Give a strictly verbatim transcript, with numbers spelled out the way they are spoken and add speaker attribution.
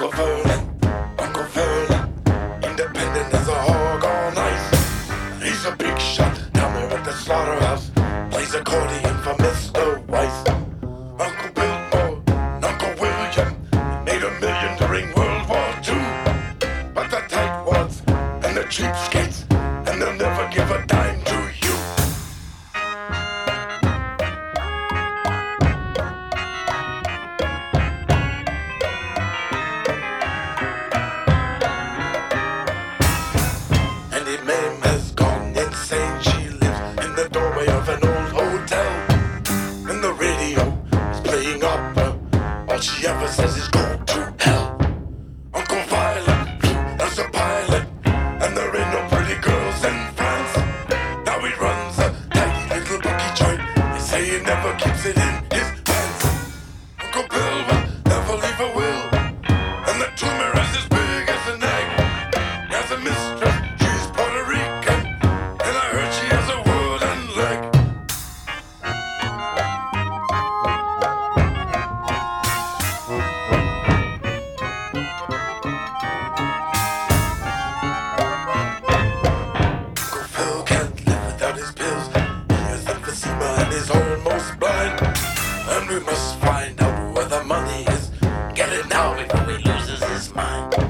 Speaker 1: Uncle Vernon, Uncle Vernon, independent as a hog on ice. He's a big shot down there at the slaughterhouse, plays accordion for Mister Weiss. Uncle Bilbo and Uncle William made a million during World War Two. But the tightwads and the cheapskates, and they'll never give a dime to you. Andy Mame has gone insane. She lives in the doorway of an old hotel, and the radio is playing opera. All she ever says is go to hell. Uncle Violet as a pilot, and there ain't no pretty girls in France. Now he runs a tiny little bookie joint. They say he never keeps it in his pants. Uncle Bill will never leave a will, and the tumor is as big as an egg. He has a mistress, she's Puerto Rican, and I heard she has a wooden leg. Uncle Phil can't live without his pills. He has emphysema and is almost blind. And we must find out where the money is. Get it now before he loses his mind.